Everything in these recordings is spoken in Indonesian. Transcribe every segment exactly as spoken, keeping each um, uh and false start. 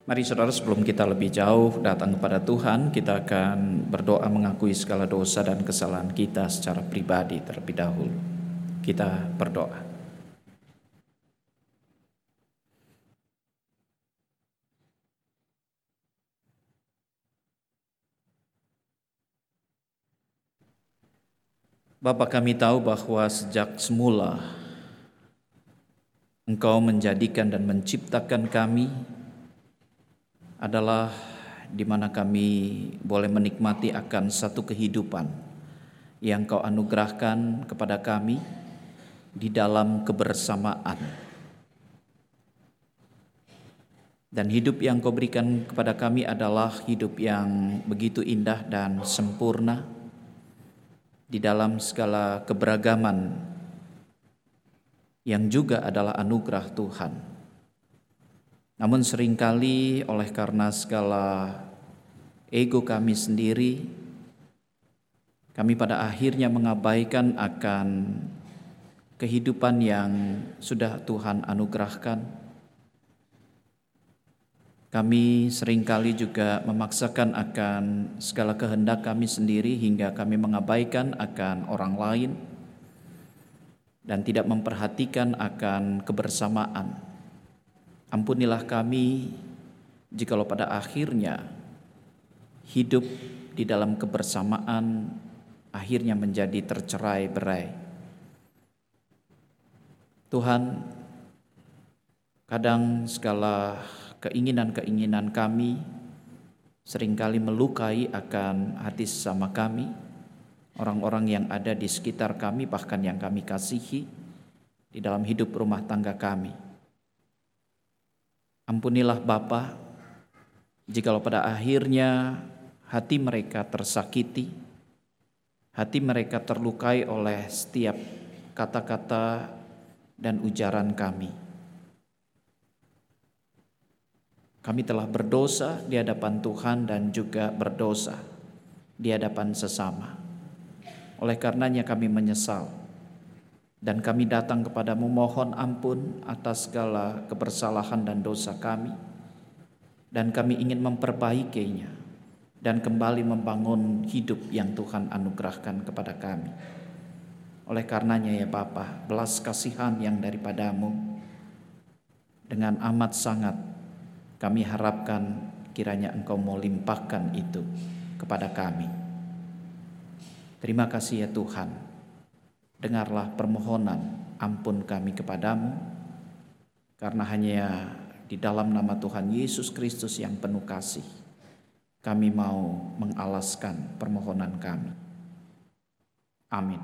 Mari saudara, sebelum kita lebih jauh datang kepada Tuhan, kita akan berdoa mengakui segala dosa dan kesalahan kita secara pribadi terlebih dahulu. Kita berdoa. Bapa, kami tahu bahwa sejak semula Engkau menjadikan dan menciptakan kami adalah di mana kami boleh menikmati akan satu kehidupan yang Kau anugerahkan kepada kami di dalam kebersamaan. Dan hidup yang Kau berikan kepada kami adalah hidup yang begitu indah dan sempurna di dalam segala keberagaman yang juga adalah anugerah Tuhan. Namun seringkali oleh karena segala ego kami sendiri, kami pada akhirnya mengabaikan akan kehidupan yang sudah Tuhan anugerahkan. Kami seringkali juga memaksakan akan segala kehendak kami sendiri hingga kami mengabaikan akan orang lain dan tidak memperhatikan akan kebersamaan. Ampunilah kami jikalau pada akhirnya hidup di dalam kebersamaan akhirnya menjadi tercerai-berai. Tuhan, kadang segala keinginan-keinginan kami seringkali melukai akan hati sesama kami, orang-orang yang ada di sekitar kami, bahkan yang kami kasihi di dalam hidup rumah tangga kami. Ampunilah Bapa, jikalau pada akhirnya hati mereka tersakiti, hati mereka terlukai oleh setiap kata-kata dan ujaran kami. Kami telah berdosa di hadapan Tuhan dan juga berdosa di hadapan sesama. Oleh karenanya kami menyesal dan kami datang kepadamu mohon ampun atas segala kebersalahan dan dosa kami, dan kami ingin memperbaikinya dan kembali membangun hidup yang Tuhan anugerahkan kepada kami. Oleh karenanya ya Bapa, belas kasihan yang daripadamu dengan amat sangat kami harapkan kiranya Engkau mau limpahkan itu kepada kami. Terima kasih ya Tuhan, dengarlah permohonan ampun kami kepadamu, karena hanya di dalam nama Tuhan Yesus Kristus yang penuh kasih, kami mau mengalaskan permohonan kami. Amin.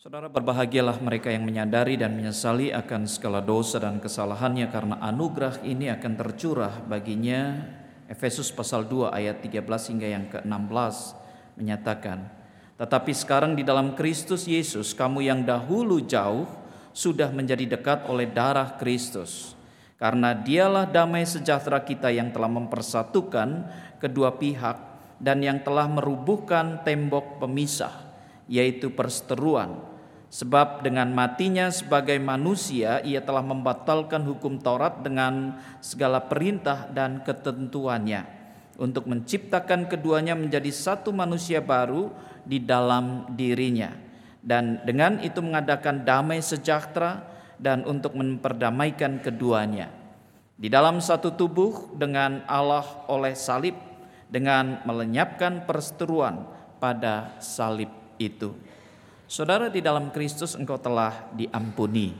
Saudara, berbahagialah mereka yang menyadari dan menyesali akan segala dosa dan kesalahannya, karena anugerah ini akan tercurah baginya. Efesus pasal dua ayat tiga belas hingga yang ke enam belas menyatakan, tetapi sekarang di dalam Kristus Yesus, kamu yang dahulu jauh sudah menjadi dekat oleh darah Kristus. Karena dialah damai sejahtera kita yang telah mempersatukan kedua pihak dan yang telah merubuhkan tembok pemisah, yaitu perseteruan. Sebab dengan matinya sebagai manusia, ia telah membatalkan hukum Taurat dengan segala perintah dan ketentuannya, untuk menciptakan keduanya menjadi satu manusia baru di dalam dirinya, dan dengan itu mengadakan damai sejahtera, dan untuk memperdamaikan keduanya di dalam satu tubuh dengan Allah oleh salib, dengan melenyapkan perseteruan pada salib itu. Saudara, di dalam Kristus engkau telah diampuni.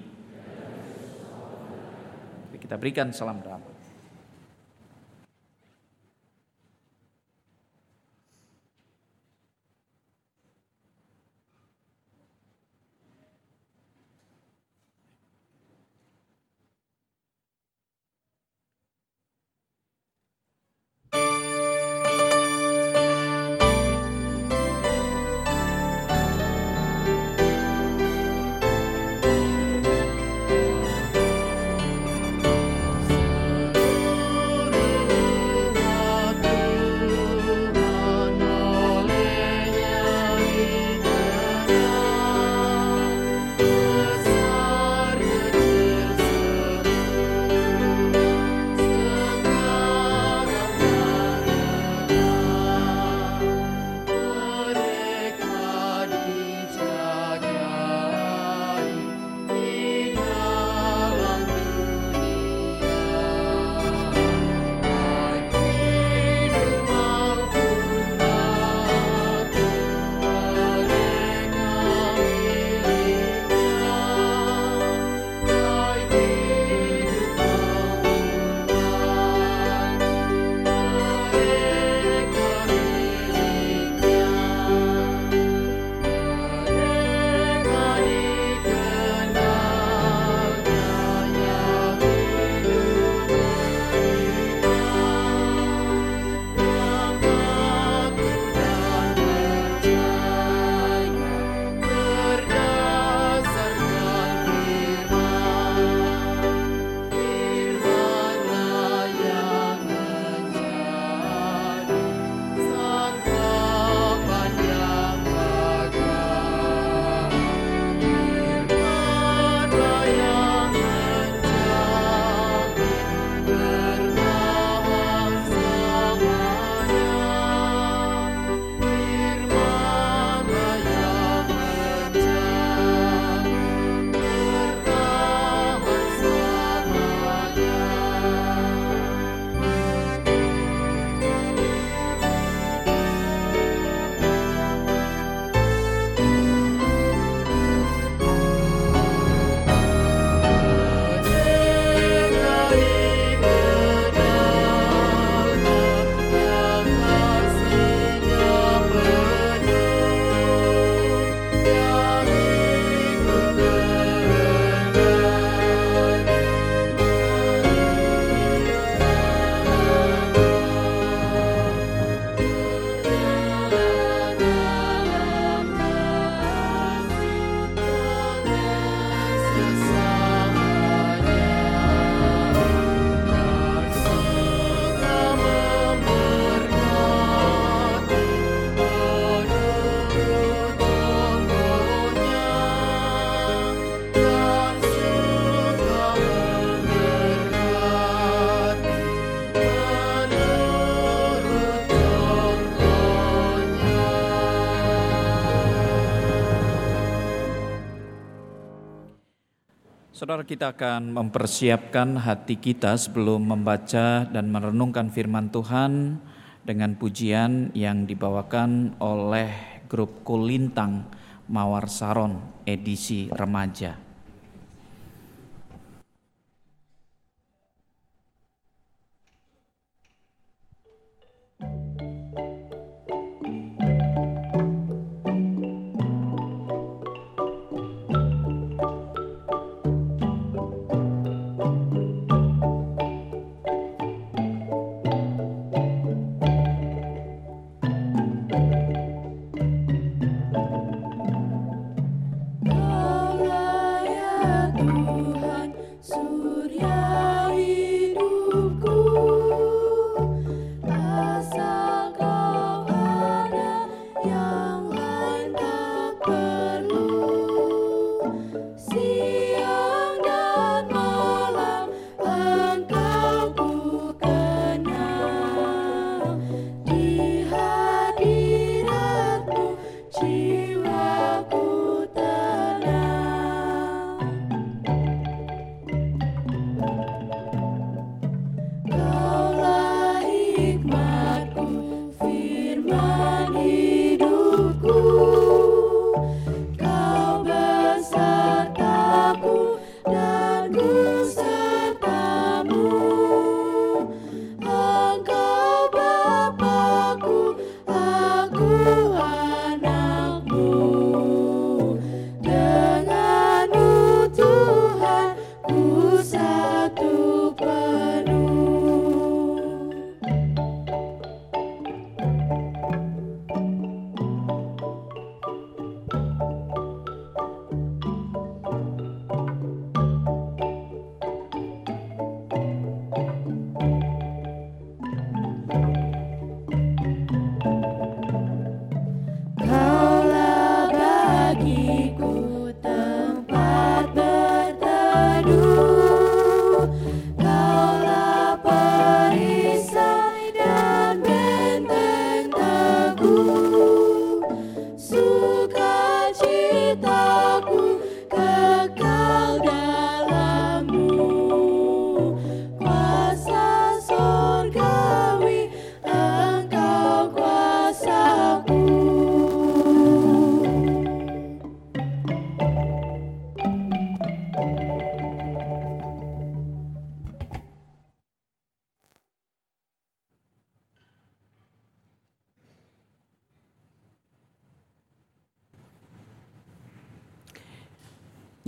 Kita berikan salam damai. Saudara, kita akan mempersiapkan hati kita sebelum membaca dan merenungkan firman Tuhan dengan pujian yang dibawakan oleh grup Kulintang Mawar Saron edisi remaja.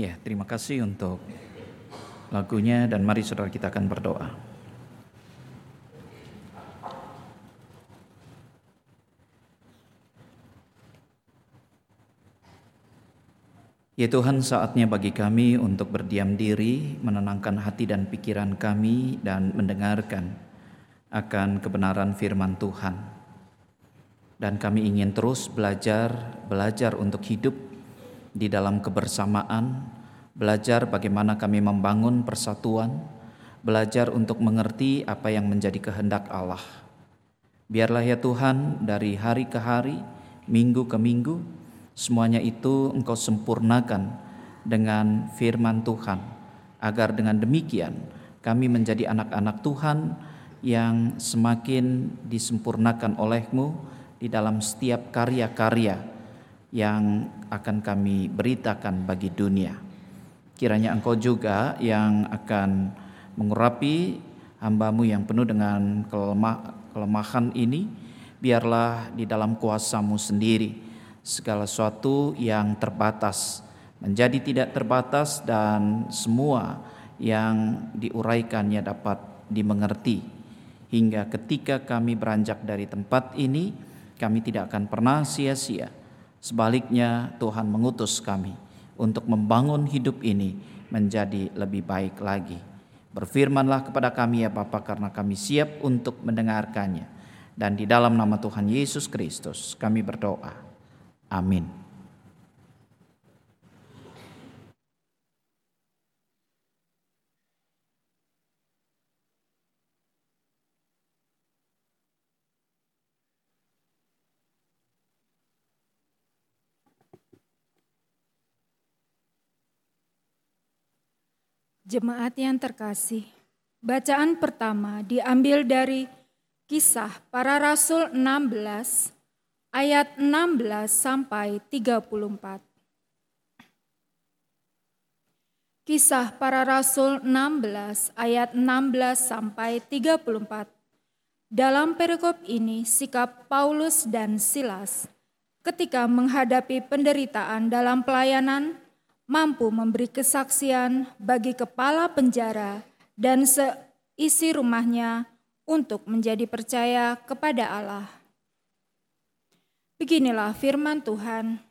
Ya, terima kasih untuk lagunya dan mari saudara kita akan berdoa. Ya Tuhan, saatnya bagi kami untuk berdiam diri, menenangkan hati dan pikiran kami dan mendengarkan akan kebenaran firman Tuhan. Dan kami ingin terus belajar, belajar untuk hidup di dalam kebersamaan, belajar bagaimana kami membangun persatuan, belajar untuk mengerti apa yang menjadi kehendak Allah. Biarlah ya Tuhan, dari hari ke hari, minggu ke minggu, semuanya itu Engkau sempurnakan dengan firman Tuhan, agar dengan demikian kami menjadi anak-anak Tuhan yang semakin disempurnakan oleh-Mu di dalam setiap karya-karya yang akan kami beritakan bagi dunia. Kiranya Engkau juga yang akan mengurapi hamba-Mu yang penuh dengan kelemah, kelemahan ini, biarlah di dalam kuasa-Mu sendiri segala sesuatu yang terbatas menjadi tidak terbatas dan semua yang diuraikannya dapat dimengerti. Hingga ketika kami beranjak dari tempat ini, kami tidak akan pernah sia-sia. Sebaliknya Tuhan mengutus kami untuk membangun hidup ini menjadi lebih baik lagi. Berfirmanlah kepada kami ya Bapa, karena kami siap untuk mendengarkannya. Dan di dalam nama Tuhan Yesus Kristus kami berdoa. Amin. Jemaat yang terkasih, bacaan pertama diambil dari Kisah Para Rasul enam belas ayat enam belas sampai tiga puluh empat. Kisah Para Rasul enam belas ayat enam belas sampai tiga puluh empat. Dalam perikop ini sikap Paulus dan Silas ketika menghadapi penderitaan dalam pelayanan mampu memberi kesaksian bagi kepala penjara dan seisi rumahnya untuk menjadi percaya kepada Allah. Beginilah firman Tuhan.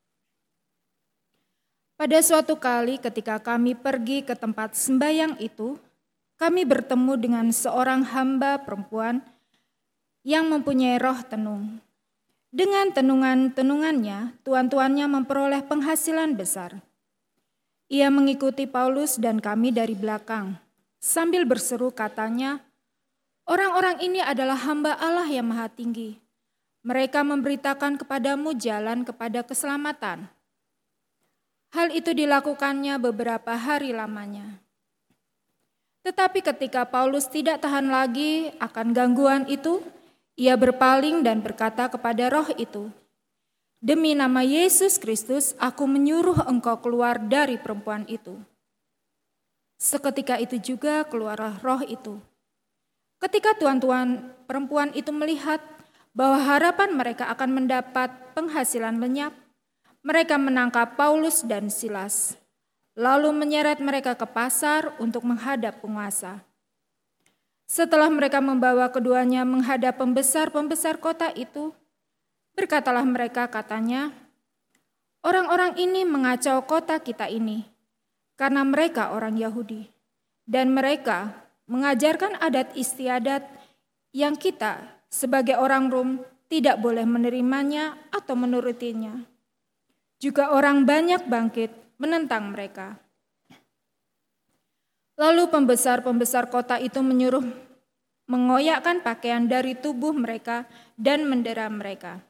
Pada suatu kali ketika kami pergi ke tempat sembayang itu, kami bertemu dengan seorang hamba perempuan yang mempunyai roh tenung. Dengan tenungan-tenungannya, tuan-tuannya memperoleh penghasilan besar. Ia mengikuti Paulus dan kami dari belakang. Sambil berseru katanya, "Orang-orang ini adalah hamba Allah yang Maha Tinggi. Mereka memberitakan kepadamu jalan kepada keselamatan." Hal itu dilakukannya beberapa hari lamanya. Tetapi ketika Paulus tidak tahan lagi akan gangguan itu, ia berpaling dan berkata kepada roh itu, "Demi nama Yesus Kristus, aku menyuruh engkau keluar dari perempuan itu." Seketika itu juga keluarlah roh itu. Ketika tuan-tuan perempuan itu melihat bahwa harapan mereka akan mendapat penghasilan lenyap, mereka menangkap Paulus dan Silas, lalu menyeret mereka ke pasar untuk menghadap penguasa. Setelah mereka membawa keduanya menghadap pembesar-pembesar kota itu, berkatalah mereka, katanya, "Orang-orang ini mengacau kota kita ini, karena mereka orang Yahudi, dan mereka mengajarkan adat istiadat yang kita sebagai orang Rom tidak boleh menerimanya atau menurutinya. Juga orang banyak bangkit menentang mereka." Lalu pembesar-pembesar kota itu menyuruh mengoyakkan pakaian dari tubuh mereka dan mendera mereka.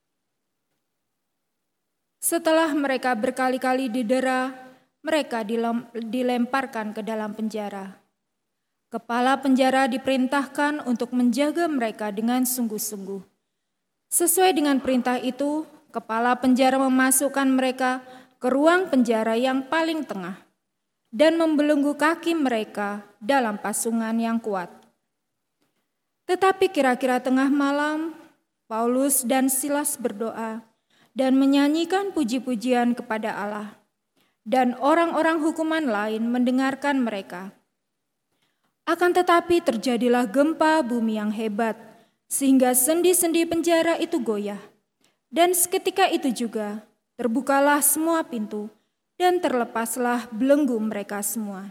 Setelah mereka berkali-kali didera, mereka dilemparkan ke dalam penjara. Kepala penjara diperintahkan untuk menjaga mereka dengan sungguh-sungguh. Sesuai dengan perintah itu, kepala penjara memasukkan mereka ke ruang penjara yang paling tengah dan membelenggu kaki mereka dalam pasungan yang kuat. Tetapi kira-kira tengah malam, Paulus dan Silas berdoa dan menyanyikan puji-pujian kepada Allah. dan orang-orang hukuman lain mendengarkan mereka. Akan tetapi terjadilah gempa bumi yang hebat, sehingga sendi-sendi penjara itu goyah. Dan seketika itu juga terbukalah semua pintu, dan terlepaslah belenggu mereka semua.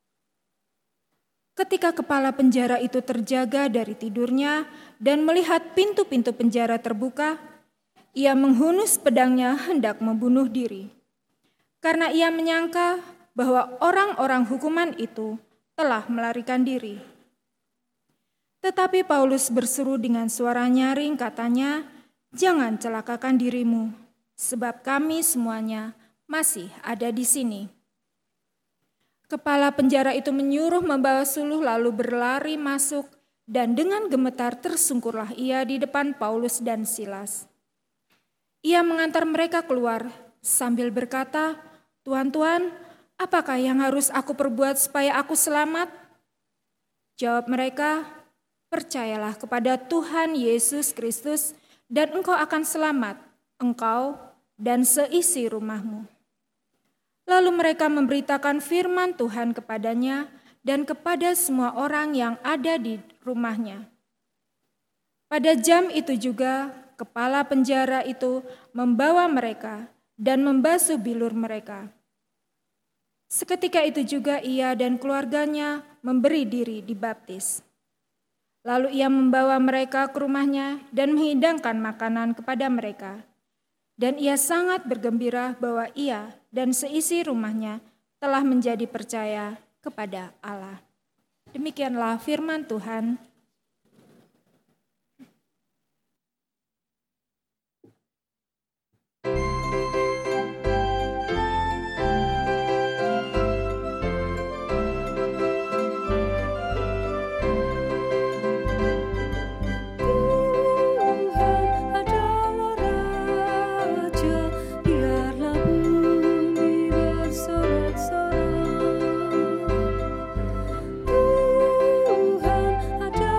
Ketika kepala penjara itu terjaga dari tidurnya dan melihat pintu-pintu penjara terbuka, ia menghunus pedangnya hendak membunuh diri. Karena ia menyangka bahwa orang-orang hukuman itu telah melarikan diri. Tetapi Paulus berseru dengan suara nyaring, katanya, "Jangan celakakan dirimu, sebab kami semuanya masih ada di sini." Kepala penjara itu menyuruh membawa suluh lalu berlari masuk, dan dengan gemetar tersungkurlah ia di depan Paulus dan Silas. Ia mengantar mereka keluar sambil berkata, "Tuan-tuan, apakah yang harus aku perbuat supaya aku selamat?" Jawab mereka, "Percayalah kepada Tuhan Yesus Kristus dan engkau akan selamat, engkau dan seisi rumahmu." Lalu mereka memberitakan firman Tuhan kepadanya dan kepada semua orang yang ada di rumahnya. Pada jam itu juga kepala penjara itu membawa mereka dan membasuh bilur mereka. Seketika itu juga ia dan keluarganya memberi diri dibaptis. Lalu ia membawa mereka ke rumahnya dan menghidangkan makanan kepada mereka. Dan ia sangat bergembira bahwa ia dan seisi rumahnya telah menjadi percaya kepada Allah. Demikianlah firman Tuhan. Tuhan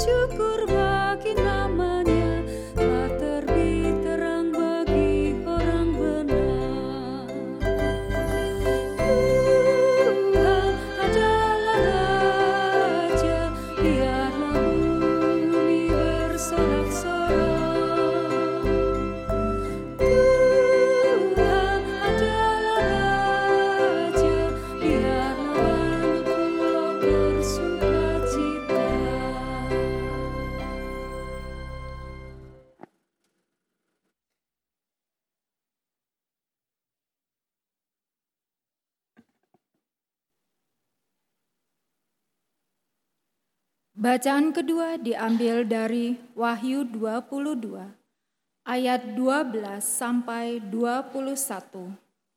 syukur bagi namanya, telah terbit terang bagi orang benar. Tuhan adalah Raja, biarlah bumi bersorak-sorak. Tuhan adalah Raja, biarlah pulau bersukacita. Bacaan kedua diambil dari Wahyu dua puluh dua, ayat dua belas sampai dua puluh satu.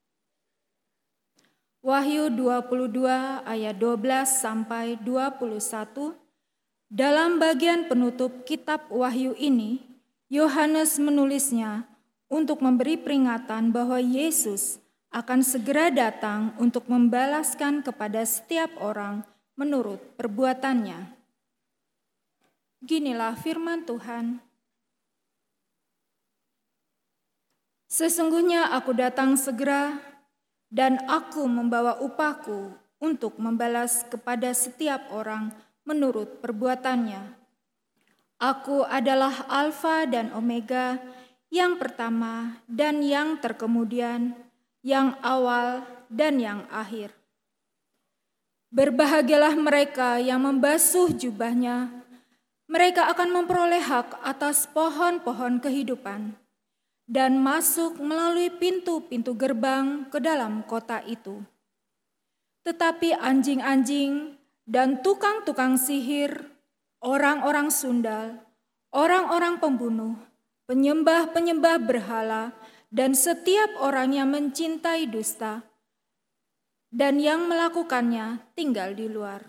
Wahyu dua puluh dua ayat dua belas sampai dua puluh satu. Dalam bagian penutup kitab Wahyu ini, Yohanes menulisnya untuk memberi peringatan bahwa Yesus akan segera datang untuk membalaskan kepada setiap orang menurut perbuatannya. Ginilah firman Tuhan. Sesungguhnya aku datang segera, dan aku membawa upahku untuk membalas kepada setiap orang menurut perbuatannya. Aku adalah Alfa dan Omega, yang pertama dan yang terkemudian, yang awal dan yang akhir. Berbahagialah mereka yang membasuh jubahnya, mereka akan memperoleh hak atas pohon-pohon kehidupan dan masuk melalui pintu-pintu gerbang ke dalam kota itu. Tetapi anjing-anjing dan tukang-tukang sihir, orang-orang sundal, orang-orang pembunuh, penyembah-penyembah berhala, dan setiap orang yang mencintai dusta dan yang melakukannya tinggal di luar.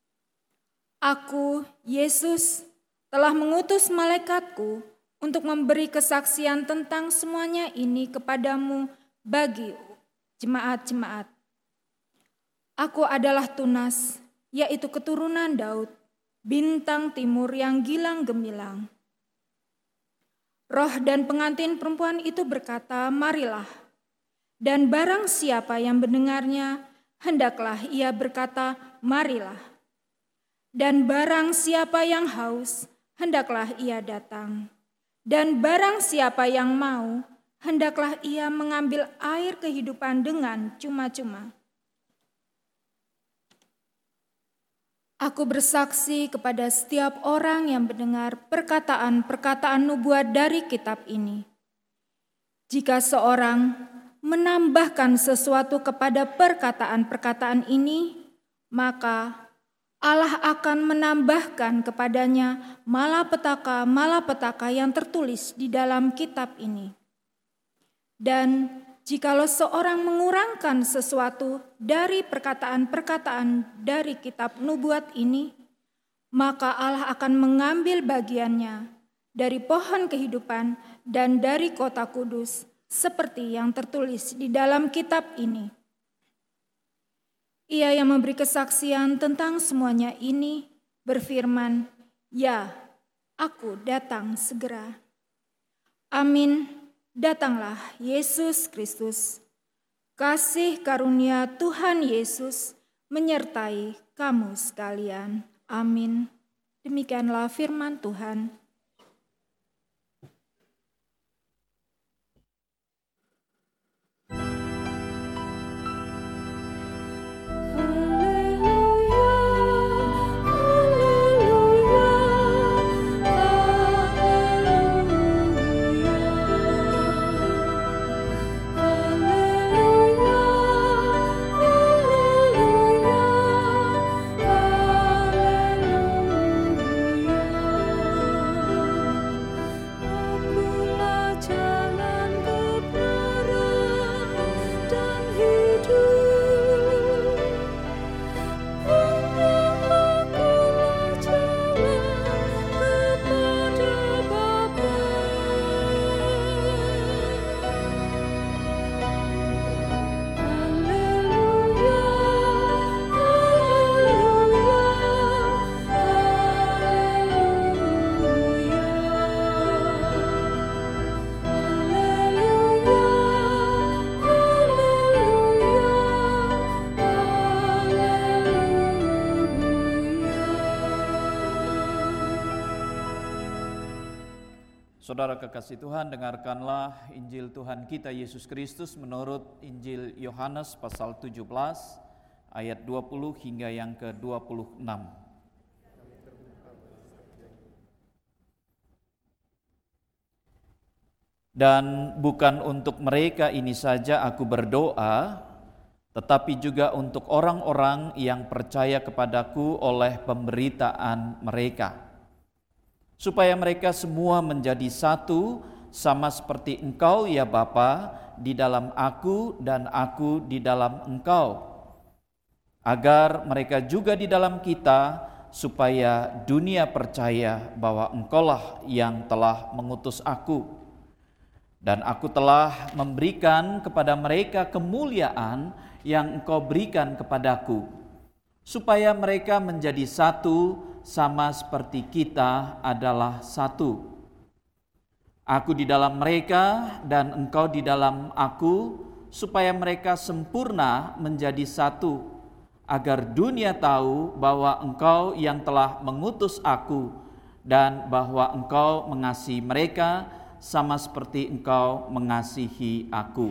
Aku, Yesus, telah mengutus malaikatku untuk memberi kesaksian tentang semuanya ini kepadamu bagi jemaat-jemaat. Aku adalah Tunas, yaitu keturunan Daud, bintang timur yang gilang gemilang. Roh dan pengantin perempuan itu berkata, marilah. Dan barang siapa yang mendengarnya, hendaklah ia berkata, marilah. Dan barang siapa yang haus, hendaklah ia datang. Dan barang siapa yang mau, hendaklah ia mengambil air kehidupan dengan cuma-cuma. Aku bersaksi kepada setiap orang yang mendengar perkataan-perkataan nubuat dari kitab ini. Jika seorang menambahkan sesuatu kepada perkataan-perkataan ini, maka Allah akan menambahkan kepadanya malapetaka-malapetaka yang tertulis di dalam kitab ini. Dan jikalau seorang mengurangkan sesuatu dari perkataan-perkataan dari kitab nubuat ini, maka Allah akan mengambil bagiannya dari pohon kehidupan dan dari kota kudus, seperti yang tertulis di dalam kitab ini. Ia yang memberi kesaksian tentang semuanya ini berfirman, "Ya, aku datang segera." Amin. Datanglah Yesus Kristus. Kasih karunia Tuhan Yesus menyertai kamu sekalian. Amin. Demikianlah firman Tuhan. Saudara kekasih Tuhan, dengarkanlah Injil Tuhan kita Yesus Kristus menurut Injil Yohanes pasal tujuh belas ayat dua puluh hingga yang ke dua puluh enam. Dan bukan untuk mereka ini saja aku berdoa, tetapi juga untuk orang-orang yang percaya kepadaku oleh pemberitaan mereka, supaya mereka semua menjadi satu, sama seperti Engkau ya Bapa di dalam aku dan aku di dalam Engkau, agar mereka juga di dalam kita, supaya dunia percaya bahwa Engkaulah yang telah mengutus aku. Dan aku telah memberikan kepada mereka kemuliaan yang Engkau berikan kepadaku, supaya mereka menjadi satu, sama seperti kita adalah satu. Aku di dalam mereka dan Engkau di dalam aku, supaya mereka sempurna menjadi satu, agar dunia tahu bahwa Engkau yang telah mengutus aku dan bahwa Engkau mengasihi mereka sama seperti Engkau mengasihi aku.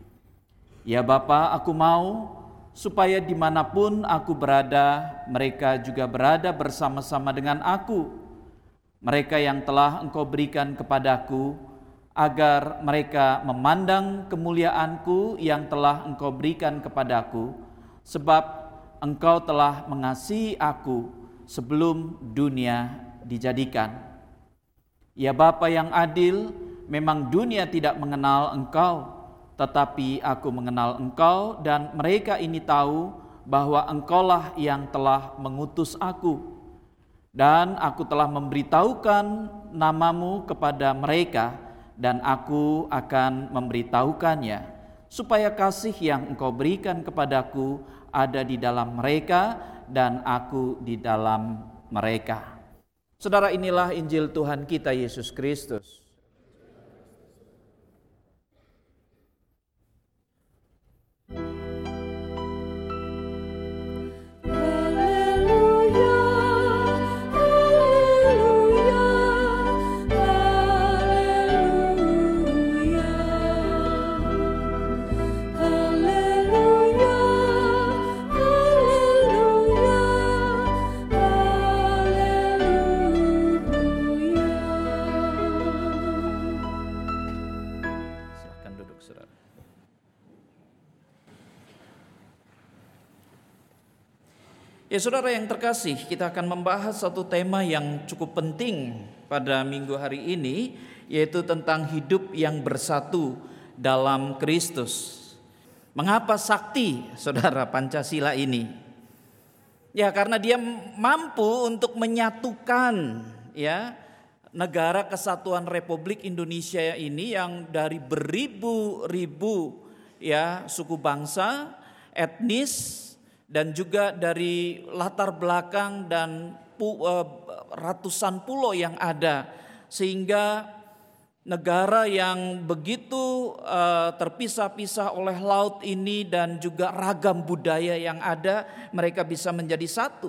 Ya Bapa, aku mau supaya dimanapun aku berada, mereka juga berada bersama-sama dengan aku, mereka yang telah Engkau berikan kepadaku, agar mereka memandang kemuliaanku yang telah Engkau berikan kepadaku, sebab Engkau telah mengasihi aku sebelum dunia dijadikan. Ya Bapa yang adil, memang dunia tidak mengenal Engkau, tetapi aku mengenal Engkau, dan mereka ini tahu bahwa Engkaulah yang telah mengutus aku. Dan aku telah memberitahukan namamu kepada mereka, dan aku akan memberitahukannya, supaya kasih yang Engkau berikan kepadaku ada di dalam mereka, dan aku di dalam mereka. Saudara, inilah Injil Tuhan kita Yesus Kristus. Ya saudara yang terkasih, kita akan membahas satu tema yang cukup penting pada minggu hari ini, yaitu tentang hidup yang bersatu dalam Kristus. Mengapa sakti saudara Pancasila ini? Ya karena dia mampu untuk menyatukan ya negara kesatuan Republik Indonesia ini yang dari beribu-ribu ya suku bangsa, etnis, dan juga dari latar belakang dan pu, uh, ratusan pulau yang ada, sehingga negara yang begitu uh, terpisah-pisah oleh laut ini dan juga ragam budaya yang ada, mereka bisa menjadi satu.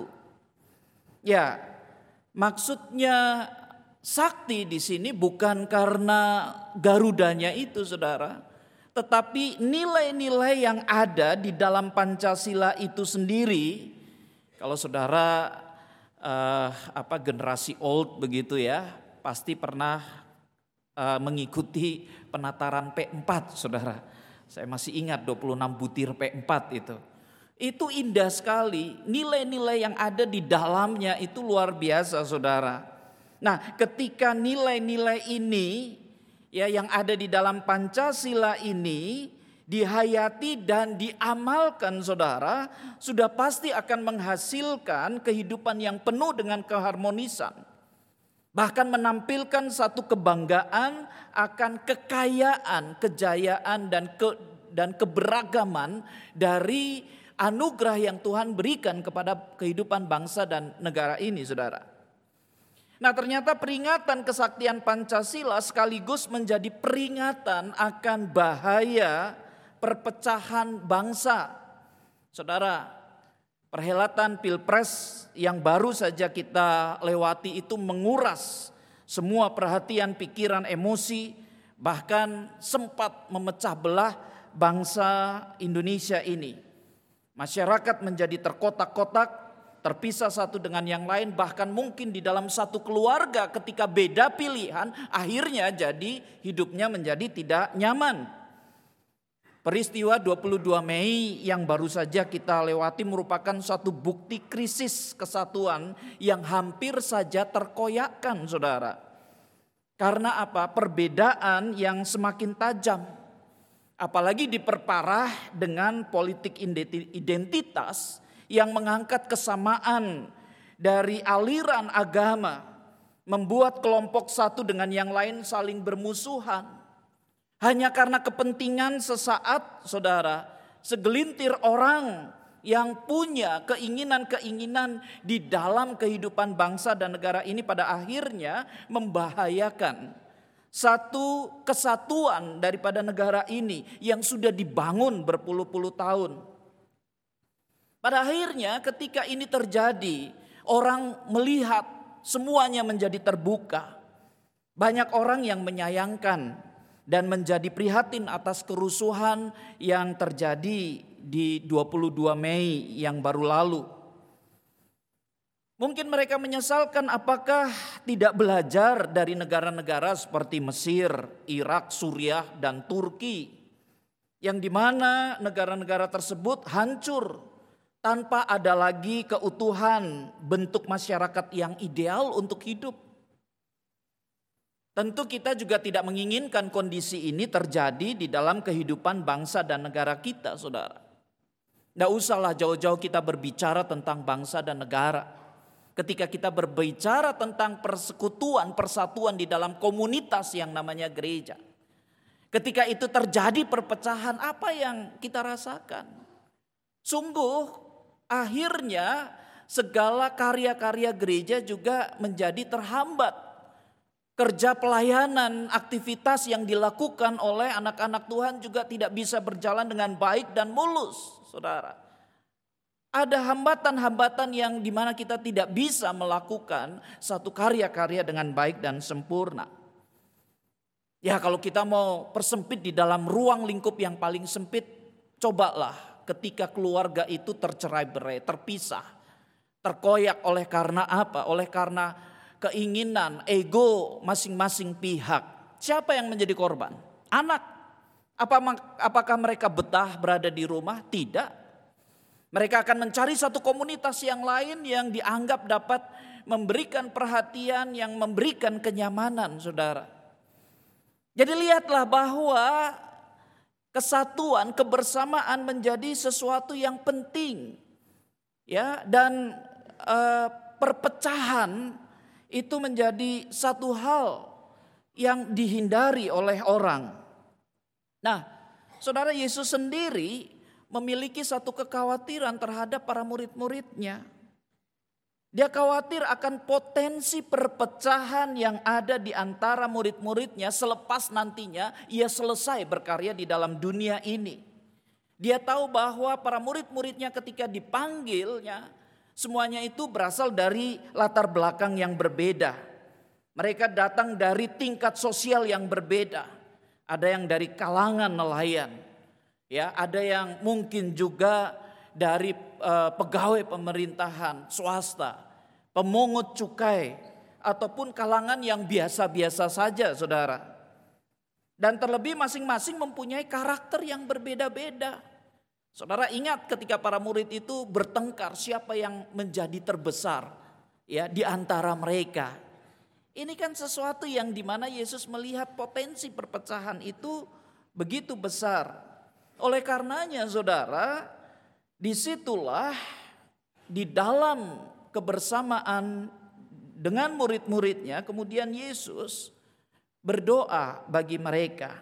Ya, maksudnya sakti di sini bukan karena Garudanya itu, saudara, tetapi nilai-nilai yang ada di dalam Pancasila itu sendiri. Kalau saudara uh, apa generasi old begitu ya, pasti pernah uh, mengikuti penataran P empat, saudara. Saya masih ingat dua puluh enam butir P empat itu. Itu indah sekali, nilai-nilai yang ada di dalamnya itu luar biasa, saudara. Nah, ketika nilai-nilai ini ya yang ada di dalam Pancasila ini dihayati dan diamalkan, saudara, sudah pasti akan menghasilkan kehidupan yang penuh dengan keharmonisan. Bahkan menampilkan satu kebanggaan akan kekayaan, kejayaan dan ke, dan keberagaman dari anugerah yang Tuhan berikan kepada kehidupan bangsa dan negara ini, saudara. Nah, ternyata peringatan kesaktian Pancasila sekaligus menjadi peringatan akan bahaya perpecahan bangsa. Saudara, perhelatan Pilpres yang baru saja kita lewati itu menguras Semua perhatian, pikiran, emosi bahkan sempat memecah belah bangsa Indonesia ini. Masyarakat menjadi terkotak-kotak, terpisah satu dengan yang lain, bahkan mungkin di dalam satu keluarga ketika beda pilihan, akhirnya jadi hidupnya menjadi tidak nyaman. Peristiwa dua puluh dua Mei yang baru saja kita lewati merupakan suatu bukti krisis kesatuan yang hampir saja terkoyakkan, saudara. Karena apa? Perbedaan yang semakin tajam. Apalagi diperparah dengan politik identitas yang mengangkat kesamaan dari aliran agama, membuat kelompok satu dengan yang lain saling bermusuhan. Hanya karena kepentingan sesaat, saudara, segelintir orang yang punya keinginan-keinginan di dalam kehidupan bangsa dan negara ini pada akhirnya membahayakan satu kesatuan daripada negara ini yang sudah dibangun berpuluh-puluh tahun. Pada akhirnya ketika ini terjadi, orang melihat semuanya menjadi terbuka. Banyak orang yang menyayangkan dan menjadi prihatin atas kerusuhan yang terjadi di dua puluh dua Mei yang baru lalu. Mungkin mereka menyesalkan apakah tidak belajar dari negara-negara seperti Mesir, Irak, Suriah, dan Turki, yang dimana negara-negara tersebut hancur tanpa ada lagi keutuhan bentuk masyarakat yang ideal untuk hidup. Tentu kita juga tidak menginginkan kondisi ini terjadi di dalam kehidupan bangsa dan negara kita, saudara. Tidak usahlah jauh-jauh kita berbicara tentang bangsa dan negara. Ketika kita berbicara tentang persekutuan, persatuan di dalam komunitas yang namanya gereja. Ketika itu terjadi perpecahan, apa yang kita rasakan? Sungguh akhirnya segala karya-karya gereja juga menjadi terhambat. Kerja pelayanan, aktivitas yang dilakukan oleh anak-anak Tuhan juga tidak bisa berjalan dengan baik dan mulus, saudara. Ada hambatan-hambatan yang dimana kita tidak bisa melakukan satu karya-karya dengan baik dan sempurna. Ya kalau kita mau persempit di dalam ruang lingkup yang paling sempit, cobalah ketika keluarga itu tercerai-berai, terpisah, terkoyak oleh karena apa? Oleh karena keinginan, ego masing-masing pihak. Siapa yang menjadi korban? Anak. Apa, apakah mereka betah berada di rumah? Tidak. Mereka akan mencari satu komunitas yang lain yang dianggap dapat memberikan perhatian, yang memberikan kenyamanan, saudara. Jadi lihatlah bahwa kesatuan, kebersamaan menjadi sesuatu yang penting. Ya, dan e, perpecahan itu menjadi satu hal yang dihindari oleh orang. Nah, saudara, Yesus sendiri memiliki satu kekhawatiran terhadap para murid-muridnya. Dia khawatir akan potensi perpecahan yang ada di antara murid-muridnya selepas nantinya ia selesai berkarya di dalam dunia ini. Dia tahu bahwa para murid-muridnya ketika dipanggilnya, semuanya itu berasal dari latar belakang yang berbeda. Mereka datang dari tingkat sosial yang berbeda. Ada yang dari kalangan nelayan. Ya, ada yang mungkin juga dari uh, pegawai pemerintahan swasta, pemungut cukai, ataupun kalangan yang biasa-biasa saja, saudara. Dan terlebih masing-masing mempunyai karakter yang berbeda-beda. Saudara ingat ketika para murid itu bertengkar siapa yang menjadi terbesar ya di antara mereka. Ini kan sesuatu yang dimana Yesus melihat potensi perpecahan itu begitu besar. Oleh karenanya saudara, disitulah di dalam kebersamaan dengan murid-muridnya kemudian Yesus berdoa bagi mereka.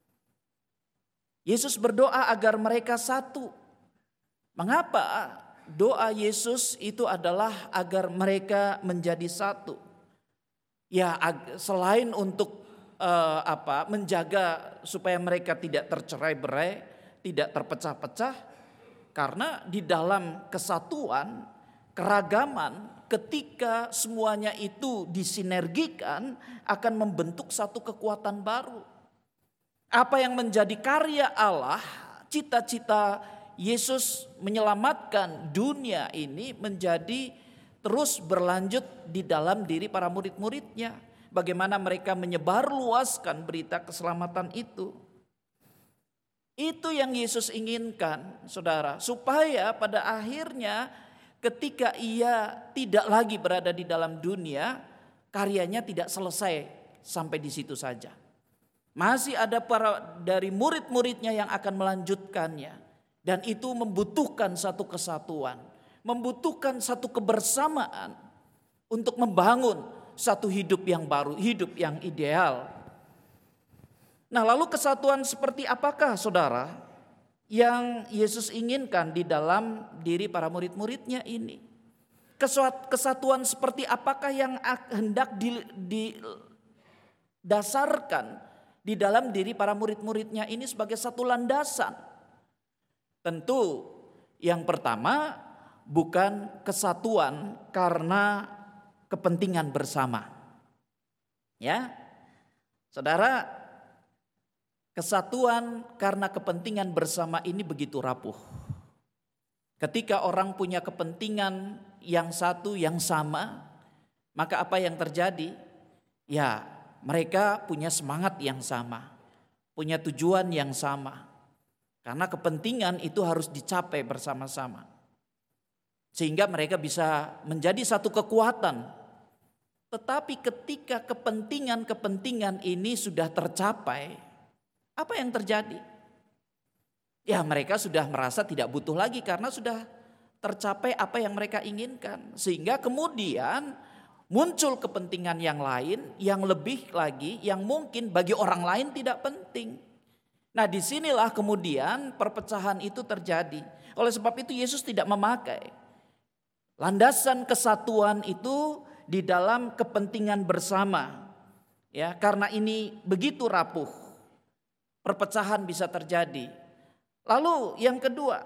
Yesus berdoa agar mereka satu. Mengapa doa Yesus itu adalah agar mereka menjadi satu? Ya selain untuk uh, apa menjaga supaya mereka tidak tercerai-berai, tidak terpecah-pecah, karena di dalam kesatuan keragaman ketika semuanya itu disinergikan akan membentuk satu kekuatan baru. Apa yang menjadi karya Allah, cita-cita Yesus menyelamatkan dunia ini menjadi terus berlanjut di dalam diri para murid-muridnya. Bagaimana mereka menyebarluaskan berita keselamatan itu. Itu yang Yesus inginkan, saudara. Supaya pada akhirnya ketika ia tidak lagi berada di dalam dunia, karyanya tidak selesai sampai di situ saja. Masih ada para dari murid-muridnya yang akan melanjutkannya. Dan itu membutuhkan satu kesatuan. Membutuhkan satu kebersamaan untuk membangun satu hidup yang baru, hidup yang ideal. Nah, lalu kesatuan seperti apakah, saudara, yang Yesus inginkan di dalam diri para murid-muridnya ini? Kesatuan seperti apakah yang hendak didasarkan di dalam diri para murid-muridnya ini sebagai satu landasan? Tentu yang pertama bukan kesatuan karena kepentingan bersama. Ya. Saudara, kesatuan karena kepentingan bersama ini begitu rapuh. Ketika orang punya kepentingan yang satu yang sama, maka apa yang terjadi? Ya, mereka punya semangat yang sama, punya tujuan yang sama. Karena kepentingan itu harus dicapai bersama-sama. Sehingga mereka bisa menjadi satu kekuatan. Tetapi ketika kepentingan-kepentingan ini sudah tercapai, apa yang terjadi? Ya, mereka sudah merasa tidak butuh lagi karena sudah tercapai apa yang mereka inginkan. Sehingga kemudian muncul kepentingan yang lain, yang lebih lagi, yang mungkin bagi orang lain tidak penting. Nah, disinilah kemudian perpecahan itu terjadi. Oleh sebab itu Yesus tidak memakai landasan kesatuan itu di dalam kepentingan bersama. Ya, karena ini begitu rapuh, perpecahan bisa terjadi. Lalu yang kedua,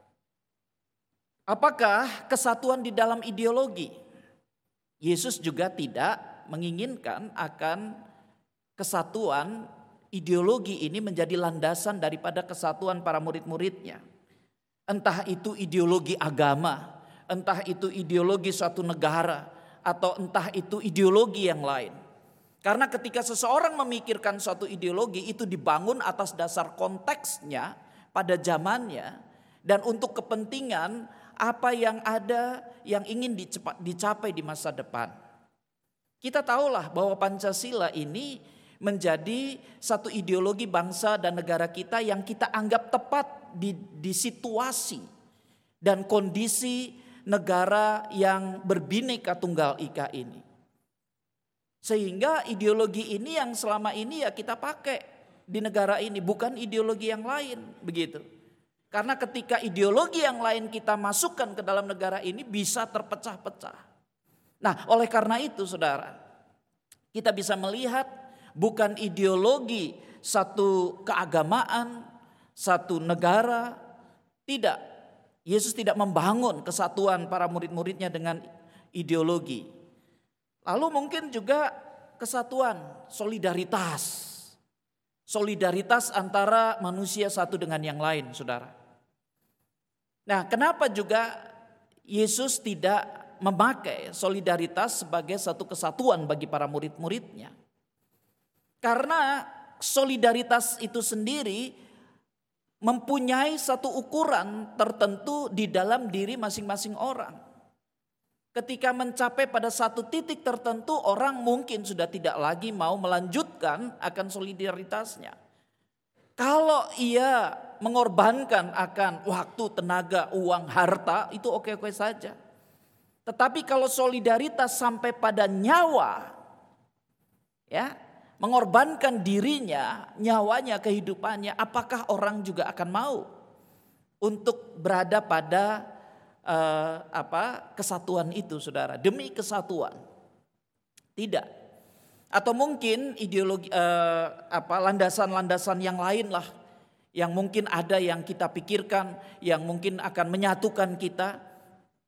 apakah kesatuan di dalam ideologi? Yesus juga tidak menginginkan akan kesatuan ideologi ini menjadi landasan daripada kesatuan para murid-muridnya. Entah itu ideologi agama, entah itu ideologi suatu negara, atau entah itu ideologi yang lain. Karena ketika seseorang memikirkan suatu ideologi itu dibangun atas dasar konteksnya pada zamannya dan untuk kepentingan apa yang ada yang ingin dicapai di masa depan. Kita tahulah bahwa Pancasila ini menjadi satu ideologi bangsa dan negara kita yang kita anggap tepat di, di situasi dan kondisi negara yang berbineka tunggal ika ini. Sehingga ideologi ini yang selama ini ya kita pakai di negara ini, bukan ideologi yang lain, begitu. Karena ketika ideologi yang lain kita masukkan ke dalam negara ini bisa terpecah-pecah. Nah, oleh karena itu saudara, kita bisa melihat bukan ideologi satu keagamaan, satu negara, tidak. Yesus tidak membangun kesatuan para murid-muridnya dengan ideologi. Lalu mungkin juga kesatuan, solidaritas. Solidaritas antara manusia satu dengan yang lain, saudara. Nah, kenapa juga Yesus tidak memakai solidaritas sebagai satu kesatuan bagi para murid-muridnya? Karena solidaritas itu sendiri mempunyai satu ukuran tertentu di dalam diri masing-masing orang. Ketika mencapai pada satu titik tertentu, orang mungkin sudah tidak lagi mau melanjutkan akan solidaritasnya. Kalau ia mengorbankan akan waktu, tenaga, uang, harta, itu oke-oke saja. Tetapi kalau solidaritas sampai pada nyawa, ya, mengorbankan dirinya, nyawanya, kehidupannya, apakah orang juga akan mau untuk berada pada uh, apa kesatuan itu, saudara, demi kesatuan? Tidak. Atau mungkin ideologi uh, apa landasan-landasan yang lain lah, yang mungkin ada yang kita pikirkan, yang mungkin akan menyatukan kita.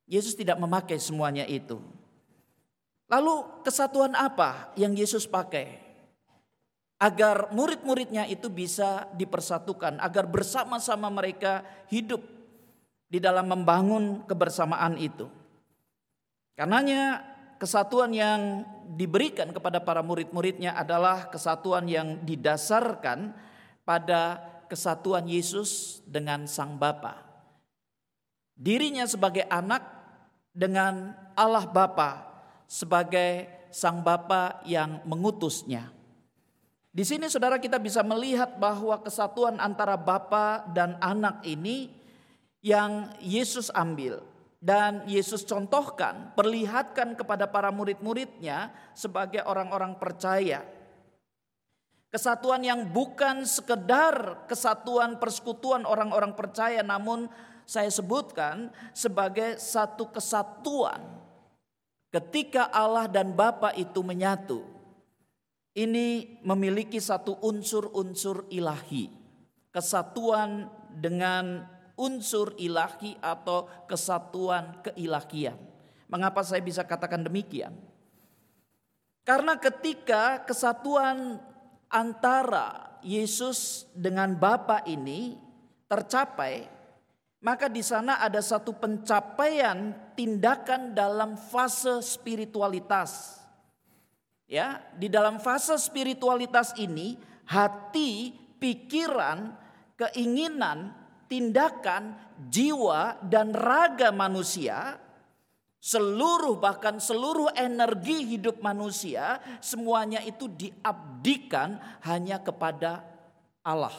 Yesus tidak memakai semuanya itu. Lalu kesatuan apa yang Yesus pakai? Agar murid-muridnya itu bisa dipersatukan, agar bersama-sama mereka hidup di dalam membangun kebersamaan itu. Karenanya kesatuan yang diberikan kepada para murid-muridnya adalah kesatuan yang didasarkan pada kesatuan Yesus dengan Sang Bapa. Dirinya sebagai anak dengan Allah Bapa sebagai Sang Bapa yang mengutusnya. Di sini saudara kita bisa melihat bahwa kesatuan antara Bapa dan anak ini yang Yesus ambil dan Yesus contohkan, perlihatkan kepada para murid-muridnya sebagai orang-orang percaya. Kesatuan yang bukan sekedar kesatuan persekutuan orang-orang percaya, namun saya sebutkan sebagai satu kesatuan ketika Allah dan Bapa itu menyatu. Ini memiliki satu unsur-unsur ilahi. Kesatuan dengan unsur ilahi atau kesatuan keilahian. Mengapa saya bisa katakan demikian? Karena ketika kesatuan antara Yesus dengan Bapa ini tercapai, maka di sana ada satu pencapaian tindakan dalam fase spiritualitas. Ya, di dalam fase spiritualitas ini hati, pikiran, keinginan, tindakan, jiwa dan raga manusia, seluruh bahkan seluruh energi hidup manusia, semuanya itu diabdikan hanya kepada Allah.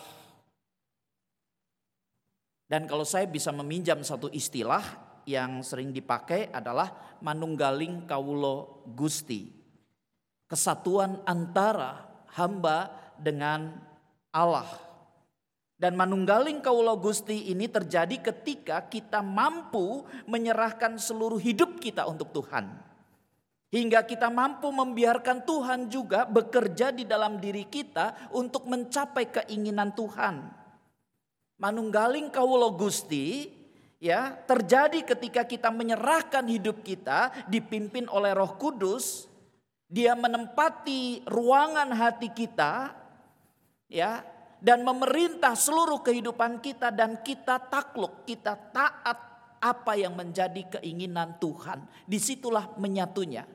Dan kalau saya bisa meminjam satu istilah yang sering dipakai adalah manunggaling kawula Gusti. Kesatuan antara hamba dengan Allah. Dan manunggaling kawula Gusti ini terjadi ketika kita mampu menyerahkan seluruh hidup kita untuk Tuhan. Hingga kita mampu membiarkan Tuhan juga bekerja di dalam diri kita untuk mencapai keinginan Tuhan. Manunggaling kawula Gusti ya terjadi ketika kita menyerahkan hidup kita dipimpin oleh Roh Kudus. Dia menempati ruangan hati kita ya dan memerintah seluruh kehidupan kita dan kita takluk, kita taat apa yang menjadi keinginan Tuhan. Disitulah menyatunya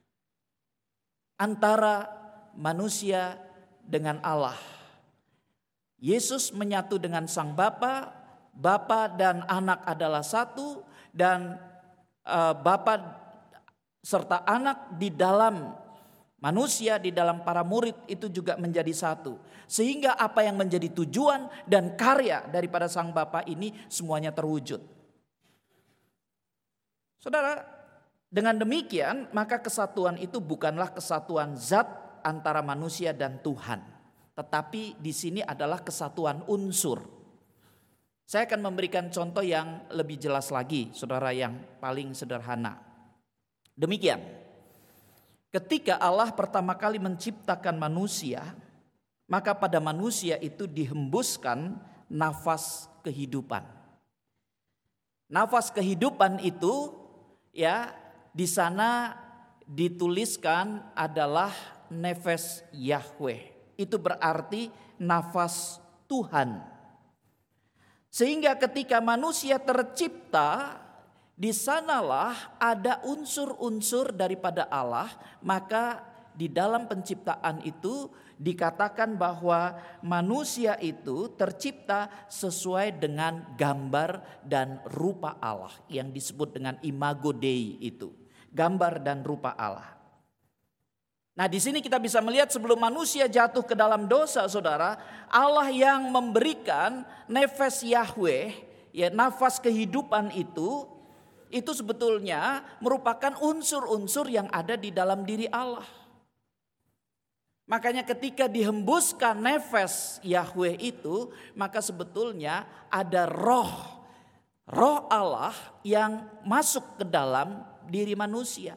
antara manusia dengan Allah. Yesus menyatu dengan Sang Bapa, Bapa dan Anak adalah satu dan uh, Bapa serta Anak di dalam manusia, di dalam para murid itu juga menjadi satu. Sehingga apa yang menjadi tujuan dan karya daripada Sang Bapa ini semuanya terwujud. Saudara, dengan demikian maka kesatuan itu bukanlah kesatuan zat antara manusia dan Tuhan. Tetapi di sini adalah kesatuan unsur. Saya akan memberikan contoh yang lebih jelas lagi, saudara, yang paling sederhana. Demikian. Ketika Allah pertama kali menciptakan manusia, maka pada manusia itu dihembuskan nafas kehidupan. Nafas kehidupan itu ya di sana dituliskan adalah nefes Yahweh. Itu berarti nafas Tuhan. Sehingga ketika manusia tercipta, di sanalah ada unsur-unsur daripada Allah, maka di dalam penciptaan itu dikatakan bahwa manusia itu tercipta sesuai dengan gambar dan rupa Allah yang disebut dengan imago Dei itu, gambar dan rupa Allah. Nah, di sini kita bisa melihat sebelum manusia jatuh ke dalam dosa, saudara, Allah yang memberikan nefes Yahweh, ya nafas kehidupan itu itu sebetulnya merupakan unsur-unsur yang ada di dalam diri Allah. Makanya ketika dihembuskan nefes Yahweh itu, maka sebetulnya ada roh, roh Allah yang masuk ke dalam diri manusia.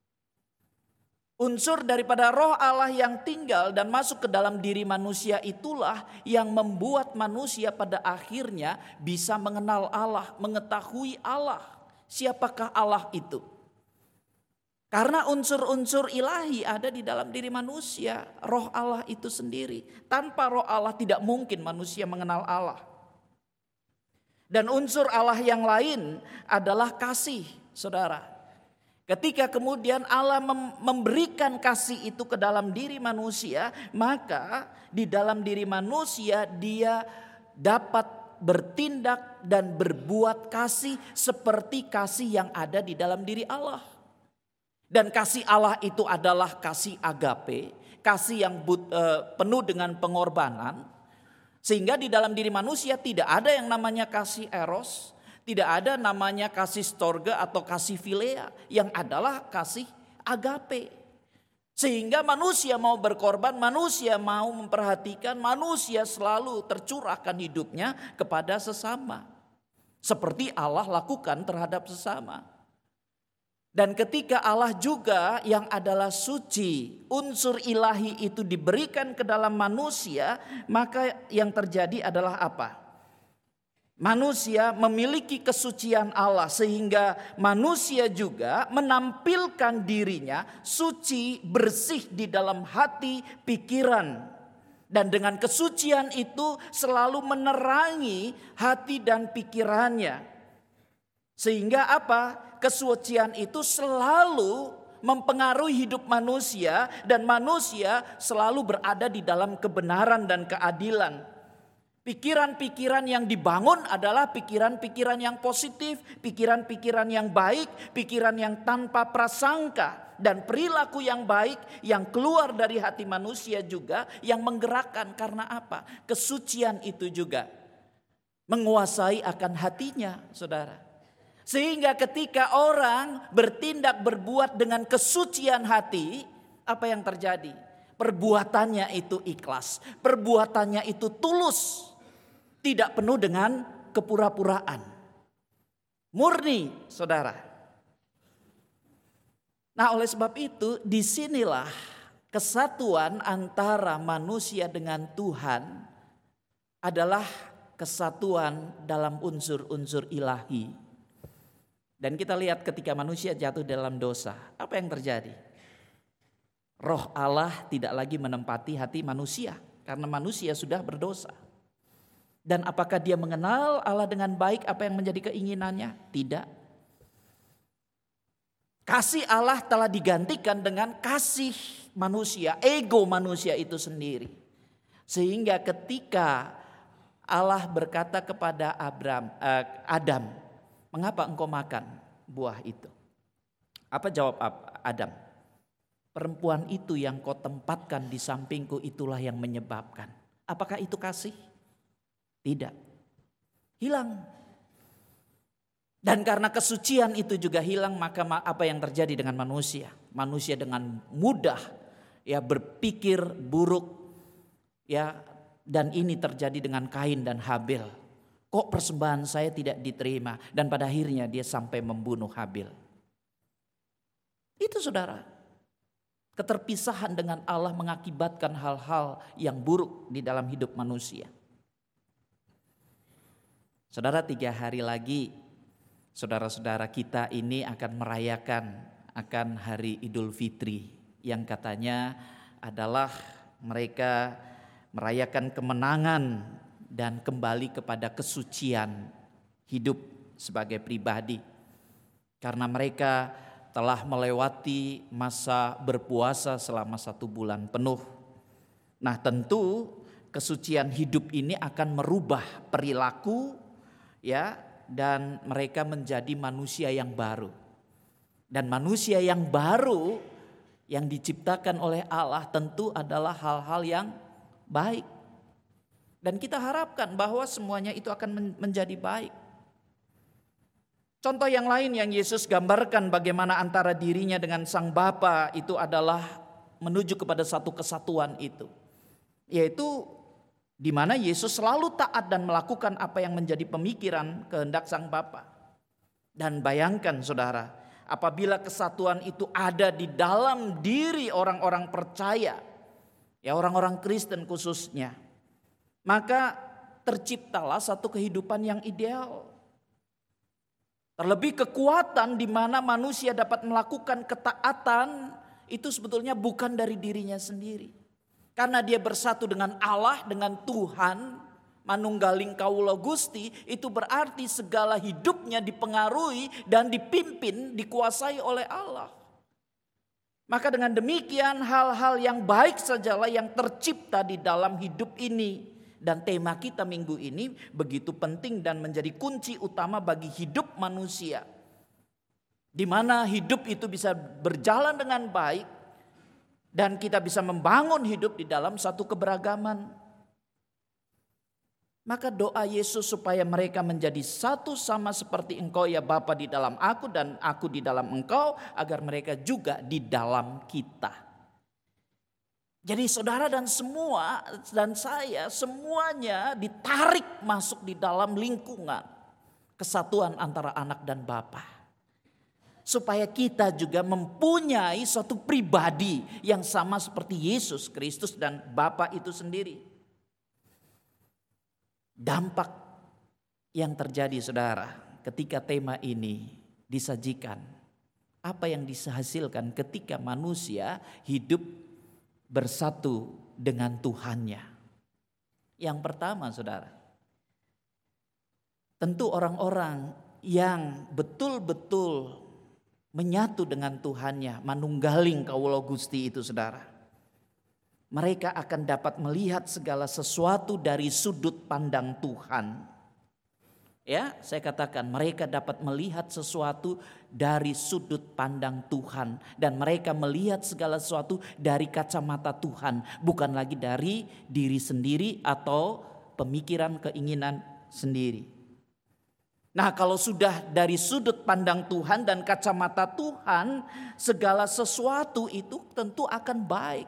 Unsur daripada roh Allah yang tinggal dan masuk ke dalam diri manusia itulah yang membuat manusia pada akhirnya bisa mengenal Allah, mengetahui Allah. Siapakah Allah itu? Karena unsur-unsur ilahi ada di dalam diri manusia, roh Allah itu sendiri. Tanpa roh Allah tidak mungkin manusia mengenal Allah. Dan unsur Allah yang lain adalah kasih, saudara. Ketika kemudian Allah memberikan kasih itu ke dalam diri manusia, maka di dalam diri manusia dia dapat bertindak dan berbuat kasih seperti kasih yang ada di dalam diri Allah. Dan kasih Allah itu adalah kasih agape, kasih yang but, uh, penuh dengan pengorbanan. Sehingga di dalam diri manusia tidak ada yang namanya kasih eros, tidak ada namanya kasih storge atau kasih philea, yang adalah kasih agape. Sehingga manusia mau berkorban, manusia mau memperhatikan, manusia selalu tercurahkan hidupnya kepada sesama. Seperti Allah lakukan terhadap sesama. Dan ketika Allah juga yang adalah suci, unsur ilahi itu diberikan ke dalam manusia, maka yang terjadi adalah apa? Manusia memiliki kesucian Allah sehingga manusia juga menampilkan dirinya suci, bersih di dalam hati, pikiran. Dan dengan kesucian itu selalu menerangi hati dan pikirannya. Sehingga apa? Kesucian itu selalu mempengaruhi hidup manusia dan manusia selalu berada di dalam kebenaran dan keadilan. Pikiran-pikiran yang dibangun adalah pikiran-pikiran yang positif, pikiran-pikiran yang baik, pikiran yang tanpa prasangka, dan perilaku yang baik yang keluar dari hati manusia juga yang menggerakkan. Karena apa? Kesucian itu juga menguasai akan hatinya, saudara. Sehingga ketika orang bertindak berbuat dengan kesucian hati, apa yang terjadi? Perbuatannya itu ikhlas, perbuatannya itu tulus, tidak penuh dengan kepura-puraan. Murni, saudara. Nah, oleh sebab itu disinilah kesatuan antara manusia dengan Tuhan adalah kesatuan dalam unsur-unsur ilahi. Dan kita lihat ketika manusia jatuh dalam dosa, apa yang terjadi? Roh Allah tidak lagi menempati hati manusia karena manusia sudah berdosa. Dan apakah dia mengenal Allah dengan baik apa yang menjadi keinginannya? Tidak. Kasih Allah telah digantikan dengan kasih manusia, ego manusia itu sendiri. Sehingga ketika Allah berkata kepada Abraham, eh, Adam, mengapa engkau makan buah itu? Apa jawab Adam? Perempuan itu yang kau tempatkan di sampingku itulah yang menyebabkan. Apakah itu kasih? Tidak. Hilang. Dan karena kesucian itu juga hilang, maka apa yang terjadi dengan manusia? Manusia dengan mudah ya berpikir buruk ya, dan ini terjadi dengan Kain dan Habil. Kok persembahan saya tidak diterima? Dan pada akhirnya dia sampai membunuh Habil. Itu saudara. Keterpisahan dengan Allah mengakibatkan hal-hal yang buruk di dalam hidup manusia. Saudara, tiga hari lagi saudara-saudara kita ini akan merayakan akan hari Idul Fitri. Yang katanya adalah mereka merayakan kemenangan dan kembali kepada kesucian hidup sebagai pribadi. Karena mereka telah melewati masa berpuasa selama satu bulan penuh. Nah, tentu kesucian hidup ini akan merubah perilaku ya, dan mereka menjadi manusia yang baru. Dan manusia yang baru yang diciptakan oleh Allah tentu adalah hal-hal yang baik. Dan kita harapkan bahwa semuanya itu akan menjadi baik. Contoh yang lain yang Yesus gambarkan bagaimana antara dirinya dengan Sang Bapa itu adalah menuju kepada satu kesatuan itu. Yaitu di mana Yesus selalu taat dan melakukan apa yang menjadi pemikiran kehendak Sang Bapa. Dan bayangkan saudara, apabila kesatuan itu ada di dalam diri orang-orang percaya, ya orang-orang Kristen khususnya, maka terciptalah satu kehidupan yang ideal. Terlebih kekuatan di mana manusia dapat melakukan ketaatan itu sebetulnya bukan dari dirinya sendiri. Karena dia bersatu dengan Allah, dengan Tuhan, manunggaling kawula Gusti, itu berarti segala hidupnya dipengaruhi dan dipimpin, dikuasai oleh Allah. Maka dengan demikian hal-hal yang baik sajalah yang tercipta di dalam hidup ini. Dan tema kita minggu ini begitu penting dan menjadi kunci utama bagi hidup manusia. Di mana hidup itu bisa berjalan dengan baik dan kita bisa membangun hidup di dalam satu keberagaman. Maka doa Yesus supaya mereka menjadi satu sama seperti Engkau ya Bapa di dalam aku dan aku di dalam Engkau, agar mereka juga di dalam kita. Jadi saudara dan semua dan saya semuanya ditarik masuk di dalam lingkungan kesatuan antara anak dan Bapa. Supaya kita juga mempunyai suatu pribadi yang sama seperti Yesus Kristus dan Bapa itu sendiri. Dampak yang terjadi saudara ketika tema ini disajikan. Apa yang dihasilkan ketika manusia hidup bersatu dengan Tuhannya. Yang pertama saudara, tentu orang-orang yang betul-betul menyatu dengan Tuhannya, manunggaling kawula Gusti itu saudara, mereka akan dapat melihat segala sesuatu dari sudut pandang Tuhan. Ya, saya katakan mereka dapat melihat sesuatu dari sudut pandang Tuhan. Dan mereka melihat segala sesuatu dari kacamata Tuhan. Bukan lagi dari diri sendiri atau pemikiran keinginan sendiri. Nah, kalau sudah dari sudut pandang Tuhan dan kacamata Tuhan, segala sesuatu itu tentu akan baik.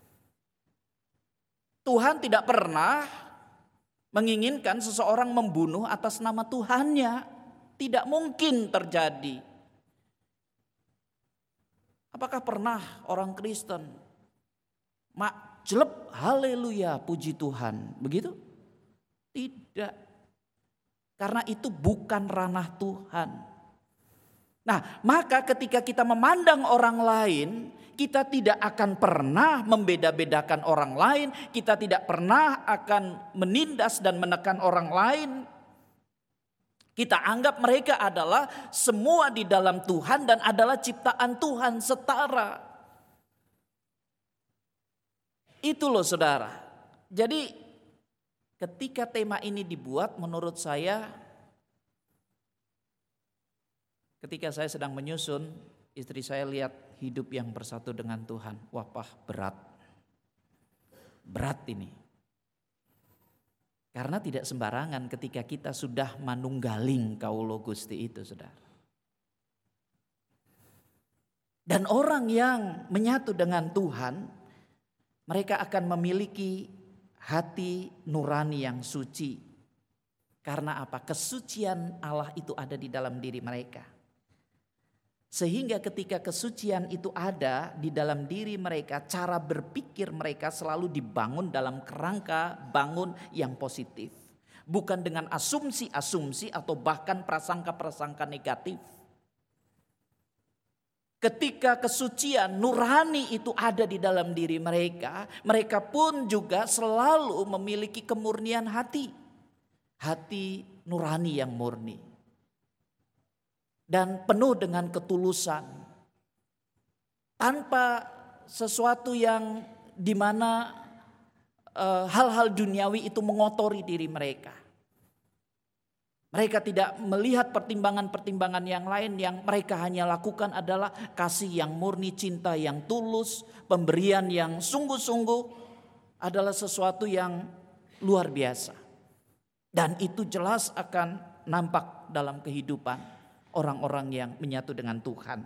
Tuhan tidak pernah menginginkan seseorang membunuh atas nama Tuhannya. Tidak mungkin terjadi. Apakah pernah orang Kristen mak jelep haleluya puji Tuhan begitu? Tidak. Karena itu bukan ranah Tuhan. Nah, maka ketika kita memandang orang lain, kita tidak akan pernah membeda-bedakan orang lain. Kita tidak pernah akan menindas dan menekan orang lain. Kita anggap mereka adalah semua di dalam Tuhan dan adalah ciptaan Tuhan setara. Itu loh saudara. Jadi ketika tema ini dibuat, menurut saya, ketika saya sedang menyusun, istri saya lihat hidup yang bersatu dengan Tuhan. Wah, pah, berat. Berat ini. Karena tidak sembarangan ketika kita sudah manunggaling kawula Gusti itu, saudara. Dan orang yang menyatu dengan Tuhan, mereka akan memiliki hati nurani yang suci. Karena apa? Kesucian Allah itu ada di dalam diri mereka. Sehingga ketika kesucian itu ada di dalam diri mereka, cara berpikir mereka selalu dibangun dalam kerangka bangun yang positif. Bukan dengan asumsi-asumsi atau bahkan prasangka-prasangka negatif. Ketika kesucian nurani itu ada di dalam diri mereka, mereka pun juga selalu memiliki kemurnian hati. Hati nurani yang murni. Dan penuh dengan ketulusan. Tanpa sesuatu yang dimana e, hal-hal duniawi itu mengotori diri mereka. Mereka tidak melihat pertimbangan-pertimbangan yang lain, yang mereka hanya lakukan adalah kasih yang murni, cinta yang tulus, pemberian yang sungguh-sungguh adalah sesuatu yang luar biasa. Dan itu jelas akan nampak dalam kehidupan orang-orang yang menyatu dengan Tuhan.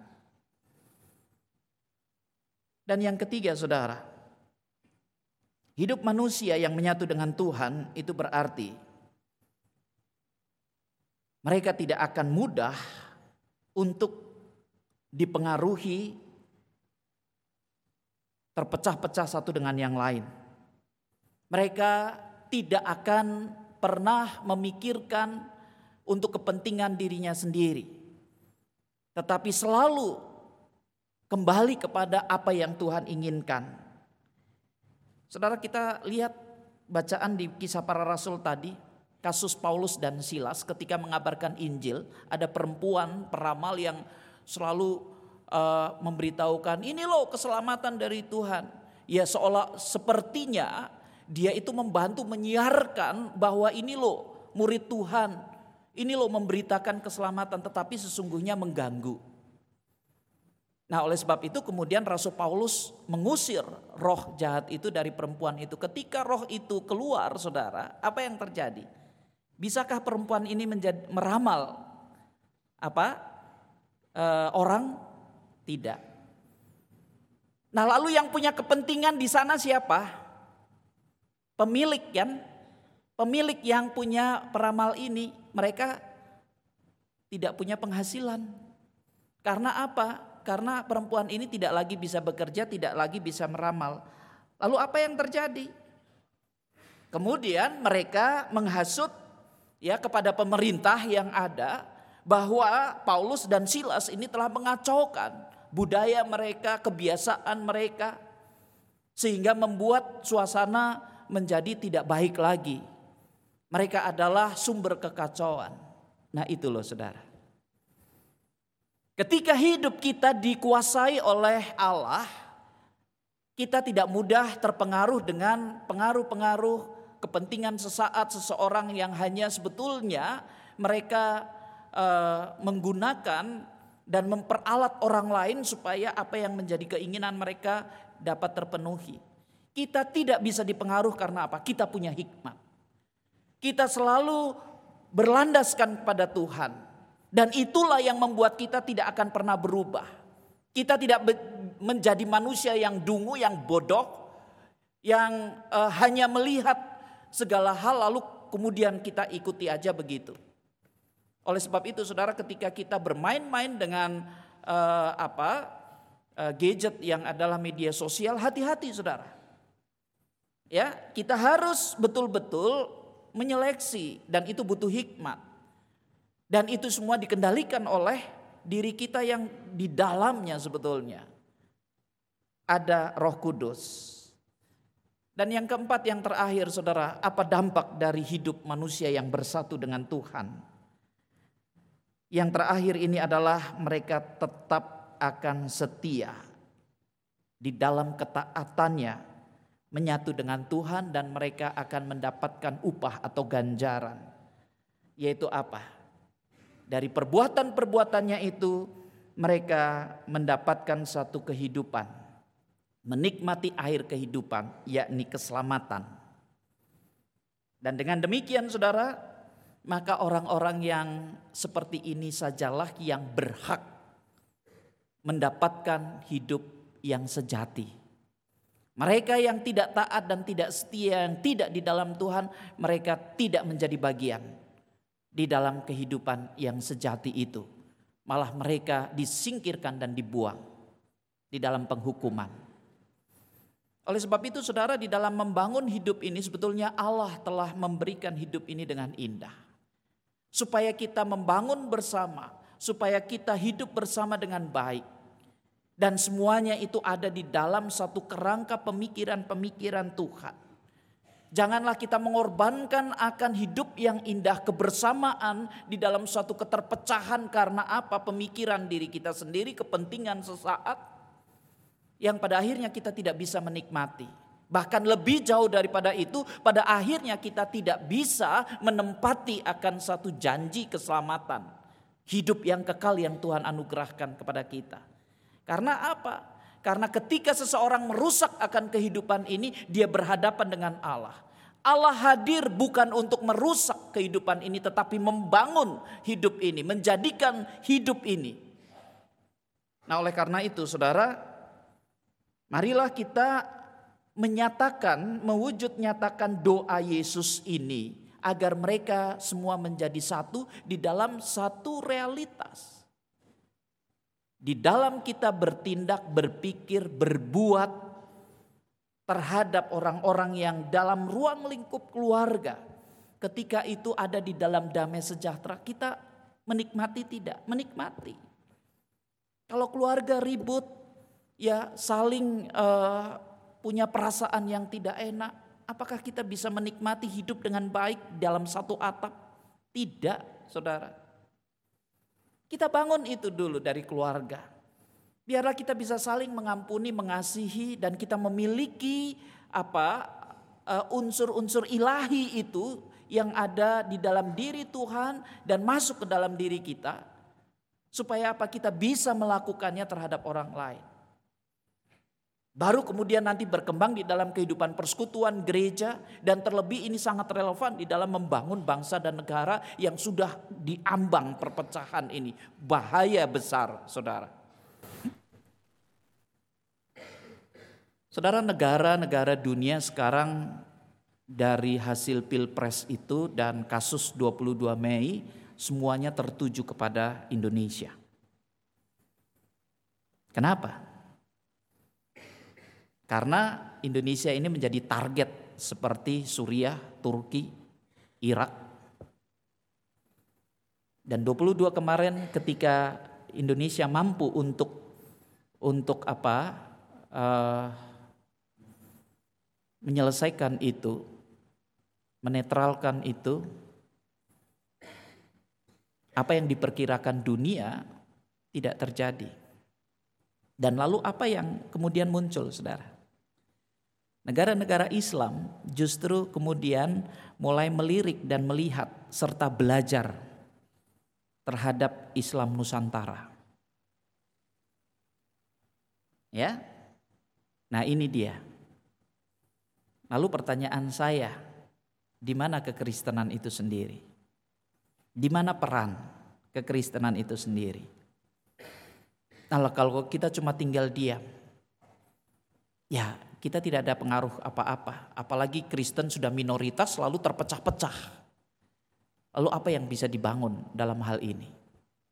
Dan yang ketiga saudara, hidup manusia yang menyatu dengan Tuhan itu berarti mereka tidak akan mudah untuk dipengaruhi, terpecah-pecah satu dengan yang lain. Mereka tidak akan pernah memikirkan untuk kepentingan dirinya sendiri. tetapi selalu kembali kepada apa yang Tuhan inginkan. Saudara, kita lihat bacaan di Kisah Para Rasul tadi, kasus Paulus dan Silas ketika mengabarkan Injil, ada perempuan peramal yang selalu uh, memberitahukan, ini loh keselamatan dari Tuhan. Ya seolah sepertinya dia itu membantu menyiarkan bahwa ini loh murid Tuhan, ini loh memberitakan keselamatan, tetapi sesungguhnya mengganggu. Nah, oleh sebab itu kemudian Rasul Paulus mengusir roh jahat itu dari perempuan itu. Ketika roh itu keluar, saudara, apa yang terjadi? Bisakah perempuan ini menjadi meramal apa e, orang? Tidak. Nah, lalu yang punya kepentingan di sana siapa? Pemilik kan? Pemilik yang punya peramal ini, mereka tidak punya penghasilan. Karena apa? Karena perempuan ini tidak lagi bisa bekerja, tidak lagi bisa meramal. Lalu apa yang terjadi? Kemudian mereka menghasut ya kepada pemerintah yang ada bahwa Paulus dan Silas ini telah mengacaukan budaya mereka, kebiasaan mereka, sehingga membuat suasana menjadi tidak baik lagi. Mereka adalah sumber kekacauan. Nah, itu loh saudara. Ketika hidup kita dikuasai oleh Allah, kita tidak mudah terpengaruh dengan pengaruh-pengaruh kepentingan sesaat seseorang yang hanya sebetulnya mereka uh, menggunakan dan memperalat orang lain supaya apa yang menjadi keinginan mereka dapat terpenuhi. Kita tidak bisa dipengaruhi karena apa? Kita punya hikmat. Kita selalu berlandaskan kepada Tuhan. Dan itulah yang membuat kita tidak akan pernah berubah. Kita tidak menjadi manusia yang dungu, yang bodoh, yang uh, hanya melihat segala hal lalu kemudian kita ikuti aja begitu. Oleh sebab itu saudara, ketika kita bermain-main dengan uh, apa uh, gadget yang adalah media sosial, hati-hati saudara. Ya, kita harus betul-betul menyeleksi dan itu butuh hikmat. Dan itu semua dikendalikan oleh diri kita yang di dalamnya sebetulnya ada Roh Kudus. Dan yang keempat, yang terakhir saudara, apa dampak dari hidup manusia yang bersatu dengan Tuhan? Yang terakhir ini adalah mereka tetap akan setia di dalam ketaatannya menyatu dengan Tuhan, dan mereka akan mendapatkan upah atau ganjaran. Yaitu apa? Dari perbuatan-perbuatannya itu mereka mendapatkan satu kehidupan, menikmati air kehidupan, yakni keselamatan. Dan dengan demikian saudara, maka orang-orang yang seperti ini sajalah yang berhak mendapatkan hidup yang sejati. Mereka yang tidak taat dan tidak setia, yang tidak di dalam Tuhan, mereka tidak menjadi bagian di dalam kehidupan yang sejati itu. Malah mereka disingkirkan dan dibuang di dalam penghukuman. Oleh sebab itu saudara, di dalam membangun hidup ini sebetulnya Allah telah memberikan hidup ini dengan indah. Supaya kita membangun bersama, supaya kita hidup bersama dengan baik. Dan semuanya itu ada di dalam satu kerangka pemikiran-pemikiran Tuhan. Janganlah kita mengorbankan akan hidup yang indah, kebersamaan di dalam suatu keterpecahan karena apa? Pemikiran diri kita sendiri, kepentingan sesaat yang pada akhirnya kita tidak bisa menikmati. Bahkan lebih jauh daripada itu, pada akhirnya kita tidak bisa menempati akan satu janji keselamatan, hidup yang kekal yang Tuhan anugerahkan kepada kita. Karena apa? Karena ketika seseorang merusak akan kehidupan ini, dia berhadapan dengan Allah. Allah hadir bukan untuk merusak kehidupan ini, tetapi membangun hidup ini, menjadikan hidup ini. Nah, oleh karena itu, saudara, marilah kita menyatakan, mewujud nyatakan doa Yesus ini, agar mereka semua menjadi satu di dalam satu realitas. Di dalam kita bertindak, berpikir, berbuat terhadap orang-orang yang dalam ruang lingkup keluarga. Ketika itu ada di dalam damai sejahtera, kita menikmati tidak? Menikmati. Kalau keluarga ribut, ya saling uh, punya perasaan yang tidak enak, apakah kita bisa menikmati hidup dengan baik dalam satu atap? Tidak, saudara. Kita bangun itu dulu dari keluarga. Biarlah kita bisa saling mengampuni, mengasihi, dan kita memiliki apa uh, unsur-unsur ilahi itu yang ada di dalam diri Tuhan dan masuk ke dalam diri kita, supaya apa? Kita bisa melakukannya terhadap orang lain. Baru kemudian nanti berkembang di dalam kehidupan persekutuan gereja, dan terlebih ini sangat relevan di dalam membangun bangsa dan negara yang sudah diambang perpecahan ini. Bahaya besar, saudara. Saudara, negara-negara dunia sekarang dari hasil pilpres itu dan kasus dua puluh dua Mei semuanya tertuju kepada Indonesia. Kenapa? Karena Indonesia ini menjadi target seperti Suriah, Turki, Irak. Dan dua puluh dua kemarin ketika Indonesia mampu untuk untuk apa? Uh, menyelesaikan itu, menetralkan itu, apa yang diperkirakan dunia tidak terjadi. Dan lalu apa yang kemudian muncul, saudara? Negara-negara Islam justru kemudian mulai melirik dan melihat serta belajar terhadap Islam Nusantara. Ya, nah ini dia. Lalu pertanyaan saya, di mana kekristenan itu sendiri? Di mana peran kekristenan itu sendiri? Nah, kalau kita cuma tinggal diam, ya kita tidak ada pengaruh apa-apa. Apalagi Kristen sudah minoritas lalu terpecah-pecah. Lalu apa yang bisa dibangun dalam hal ini?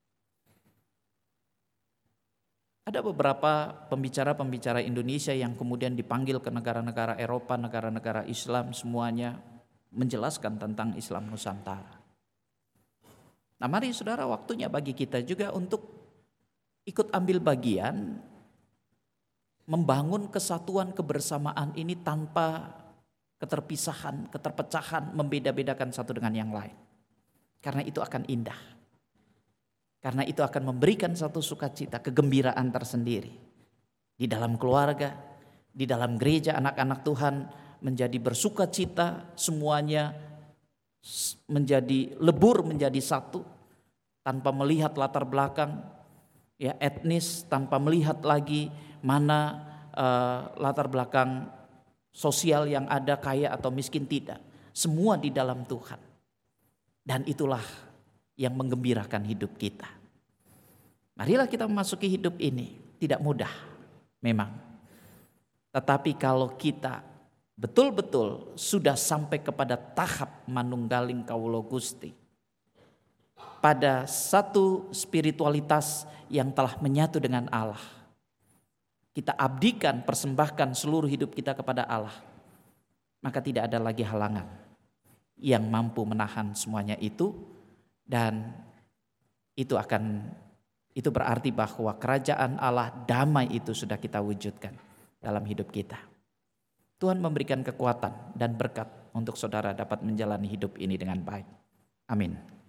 Ada beberapa pembicara-pembicara Indonesia yang kemudian dipanggil ke negara-negara Eropa, negara-negara Islam, semuanya menjelaskan tentang Islam Nusantara. Nah, mari saudara, waktunya bagi kita juga untuk ikut ambil bagian membangun kesatuan kebersamaan ini tanpa keterpisahan, keterpecahan, membeda-bedakan satu dengan yang lain. Karena itu akan indah. Karena itu akan memberikan satu sukacita, kegembiraan tersendiri. Di dalam keluarga, di dalam gereja, anak-anak Tuhan menjadi bersukacita, semuanya menjadi lebur, menjadi satu, tanpa melihat latar belakang, ya etnis, tanpa melihat lagi mana uh, latar belakang sosial yang ada, kaya atau miskin, tidak. Semua di dalam Tuhan. Dan itulah yang menggembirakan hidup kita. Marilah kita memasuki hidup ini. Tidak mudah memang. Tetapi kalau kita betul-betul sudah sampai kepada tahap manunggaling kawula Gusti, pada satu spiritualitas yang telah menyatu dengan Allah, kita abdikan, persembahkan seluruh hidup kita kepada Allah, maka tidak ada lagi halangan yang mampu menahan semuanya itu. Dan itu akan itu berarti bahwa kerajaan Allah, damai itu sudah kita wujudkan dalam hidup kita. Tuhan memberikan kekuatan dan berkat untuk saudara dapat menjalani hidup ini dengan baik. Amin.